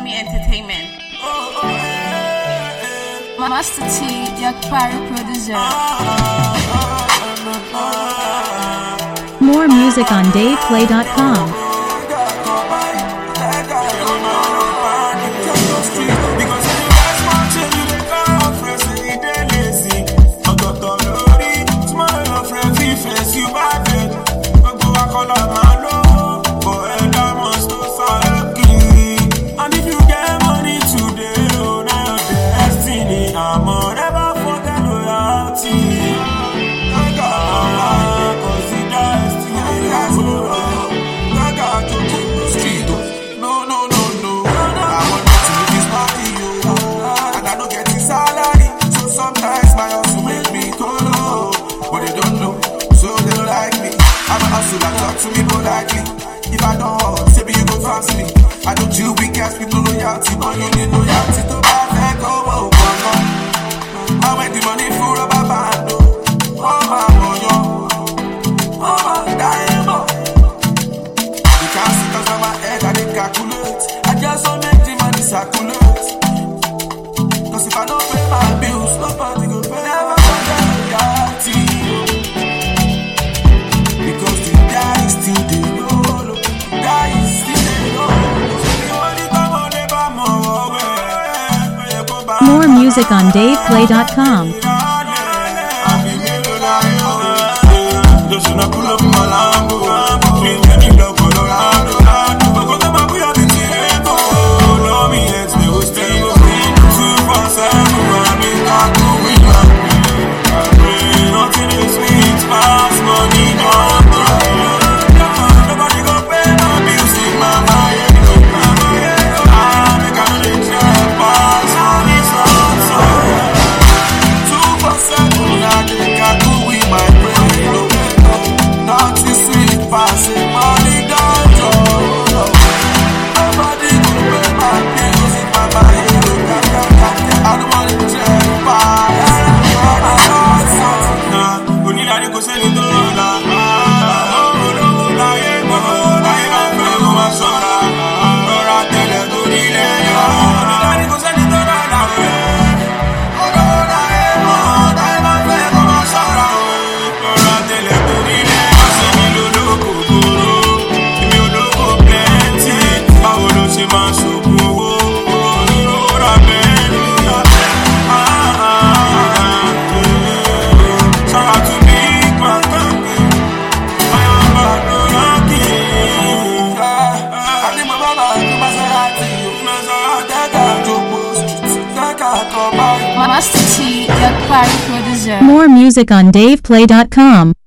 Army Entertainment. Master T, your party producer. More music on DavePlay.com. To me politely. If I don't, say you go fast me. I don't do weak ass people loyalty, but you need loyalty to buy that go. I went the money for a band. Oh my boy, oh my diamond. You can't see cause of my head, I didn't calculate. I just don't make the money circulate. Cause if I don't pay my bills, nobody go pay. Never forget loyalty. More music on DavePlay.com. Master T, your party producer. More music on DavePlay.com.